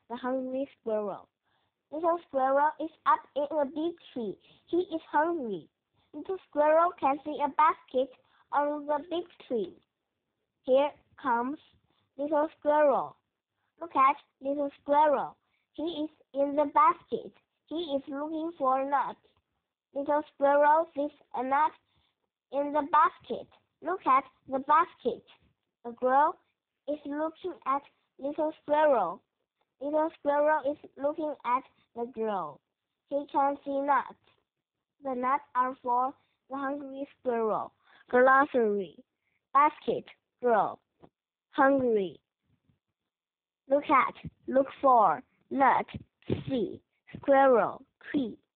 the hungry squirrel. Little squirrel is up in a big tree. He is hungry. Little squirrel can see a basket on the big tree. Here comes little squirrel. Look at little squirrel. He is in the basket. He is looking for a nut. Little squirrel sees a nut in the basket. Look at the basket. The girl is looking at little squirrel. Little squirrel is looking at the girl. He can see nuts. The nuts are for the hungry squirrel. Glossary. Basket, girl. Hungry. Look at, look for. Nut, see. Squirrel, tree.